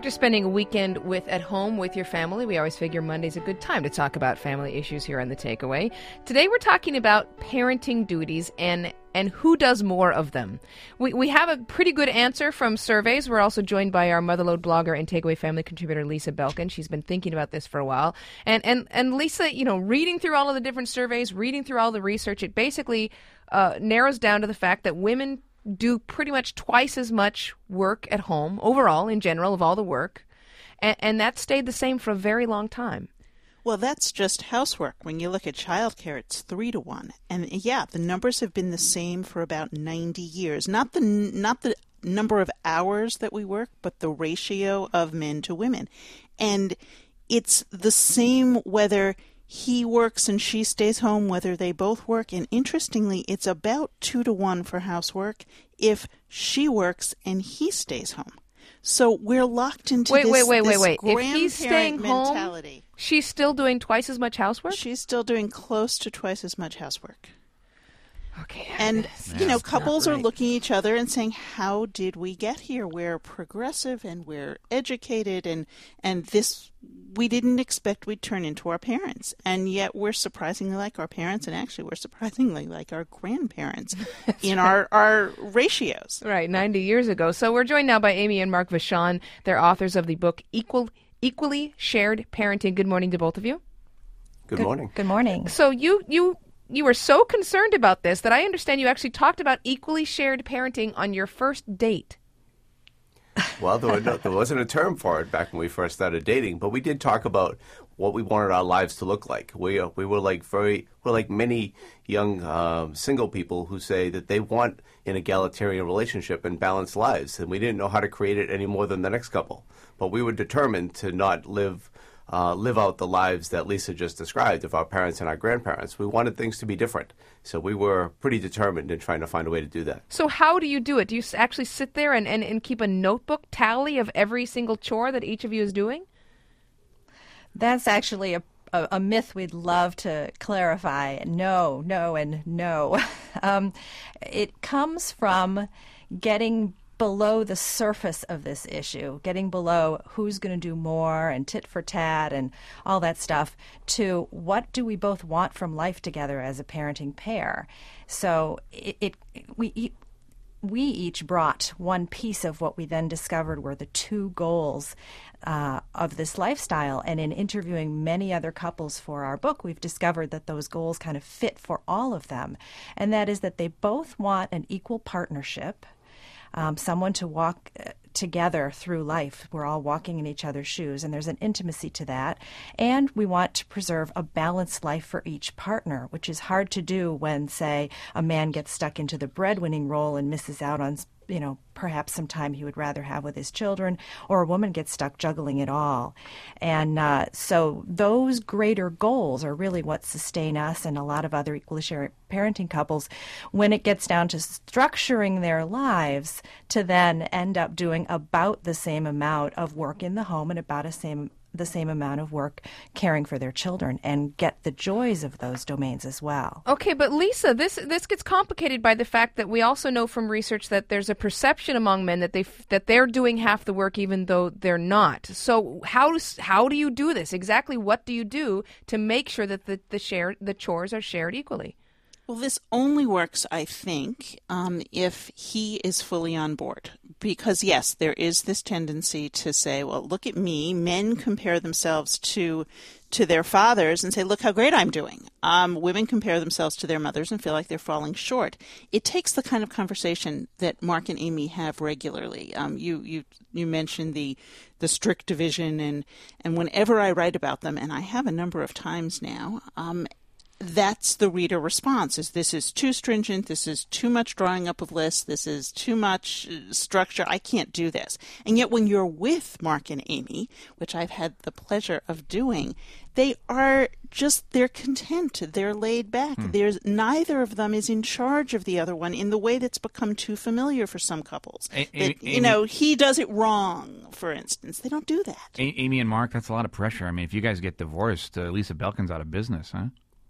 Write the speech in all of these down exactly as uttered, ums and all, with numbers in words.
After spending a weekend with at home with your family, we always figure Monday's a good time to talk about family issues here on The Takeaway. Today we're talking about parenting duties and and who does more of them. We we have a pretty good answer from surveys. We're also joined by our Motherload blogger and Takeaway family contributor, Lisa Belkin. She's been thinking about this for a while. And and and Lisa, you know, reading through all of the different surveys, reading through all the research, it basically uh, narrows down to the fact that women do pretty much twice as much work at home, overall, in general, of all the work. And, and that stayed the same for a very long time. Well, that's just housework. When you look at childcare, it's three to one. And yeah, the numbers have been the same for about ninety years. Not the not the number of hours that we work, but the ratio of men to women. And it's the same whether he works and she stays home, whether they both work. And interestingly, it's about two to one for housework if she works and he stays home. So we're locked into wait, this, wait, wait, this wait, wait. If he's staying mentality. Home, she's still doing twice as much housework? She's still doing close to twice as much housework. Okay. And, yeah, you know, couples right. are looking at each other and saying, how did we get here? We're progressive and we're educated and, and this, we didn't expect we'd turn into our parents. And yet we're surprisingly like our parents, and actually we're surprisingly like our grandparents in right. our, our ratios. Right, ninety years ago. So we're joined now by Amy and Mark Vachon. They're authors of the book Equal, Equally Shared Parenting. Good morning to both of you. Good, good morning. Good morning. So you you... You were so concerned about this that I understand you actually talked about equally shared parenting on your first date. Well, there, were no, there wasn't a term for it back when we first started dating, but we did talk about what we wanted our lives to look like. We uh, we were like very we're like many young um, single people who say that they want an egalitarian relationship and balanced lives, and we didn't know how to create it any more than the next couple. But we were determined to not live. Uh, live out the lives that Lisa just described of our parents and our grandparents. We wanted things to be different. So we were pretty determined in trying to find a way to do that. So how do you do it? Do you actually sit there and, and, and keep a notebook tally of every single chore that each of you is doing? That's actually a, a, a myth we'd love to clarify. No, no, and no. um, it comes from getting below the surface of this issue, getting below who's going to do more and tit for tat and all that stuff, to what do we both want from life together as a parenting pair. So it, it we we each brought one piece of what we then discovered were the two goals uh, of this lifestyle. And in interviewing many other couples for our book, we've discovered that those goals kind of fit for all of them. And that is that they both want an equal partnership, Um, someone to walk uh, together through life. We're all walking in each other's shoes, and there's an intimacy to that. And we want to preserve a balanced life for each partner, which is hard to do when, say, a man gets stuck into the breadwinning role and misses out on, you know, perhaps some time he would rather have with his children, or a woman gets stuck juggling it all. And uh, so those greater goals are really what sustain us and a lot of other equally shared parenting couples when it gets down to structuring their lives to then end up doing about the same amount of work in the home and about a same the same amount of work caring for their children and get the joys of those domains as well. Okay, but Lisa, this this gets complicated by the fact that we also know from research that there's a perception among men that they that they're doing half the work even though they're not. So how does how do you do this? Exactly what do you do to make sure that the the share the chores are shared equally? Well, this only works, I think, um, if he is fully on board. Because, yes, there is this tendency to say, well, look at me. Men compare themselves to to their fathers and say, look how great I'm doing. Um, women compare themselves to their mothers and feel like they're falling short. It takes the kind of conversation that Mark and Amy have regularly. Um, you, you you mentioned the the strict division, and, and whenever I write about them, and I have a number of times now, um, that's the reader response, is this is too stringent, this is too much drawing up of lists, this is too much structure, I can't do this. And yet when you're with Mark and Amy, which I've had the pleasure of doing, they are just, they're content, they're laid back. Hmm. There's neither of them is in charge of the other one in the way that's become too familiar for some couples. A- that, Amy, you know, he does it wrong, for instance. They don't do that. A- Amy and Mark, that's a lot of pressure. I mean, if you guys get divorced, uh, Lisa Belkin's out of business, huh?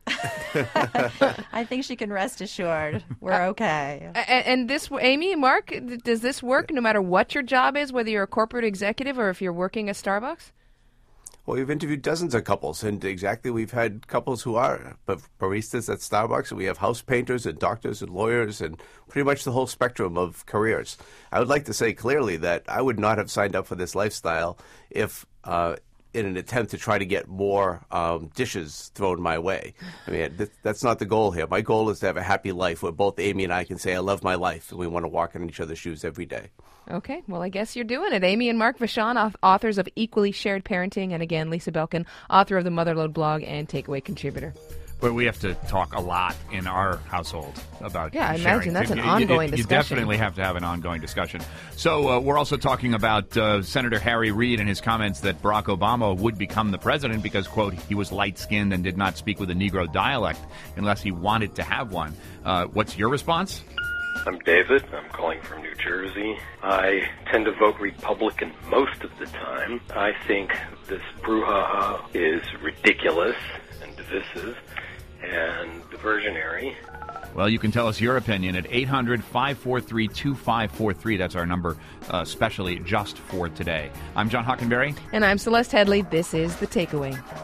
I think she can rest assured. We're okay. And, and this, Amy and Mark, does this work no matter what your job is, whether you're a corporate executive or if you're working at Starbucks? Well, we've interviewed dozens of couples, and exactly we've had couples who are baristas at Starbucks, and we have house painters and doctors and lawyers and pretty much the whole spectrum of careers. I would like to say clearly that I would not have signed up for this lifestyle if uh, in an attempt to try to get more um, dishes thrown my way. I mean, th- that's not the goal here. My goal is to have a happy life where both Amy and I can say, I love my life, and we want to walk in each other's shoes every day. Okay, well, I guess you're doing it. Amy and Mark Vachon, authors of Equally Shared Parenting, and again, Lisa Belkin, author of the Motherload blog and Takeaway contributor. But we have to talk a lot in our household about Yeah, I sharing. imagine that's an you, ongoing you, discussion. You definitely have to have an ongoing discussion. So uh, we're also talking about uh, Senator Harry Reid and his comments that Barack Obama would become the president because, quote, he was light-skinned and did not speak with a Negro dialect unless he wanted to have one. Uh, what's your response? I'm David. I'm calling from New Jersey. I tend to vote Republican most of the time. I think this brouhaha is ridiculous and divisive and diversionary. Well, you can tell us your opinion at eight hundred, five four three, two five four three. That's our number, uh, specially just for today. I'm John Hockenberry. And I'm Celeste Headley. This is The Takeaway.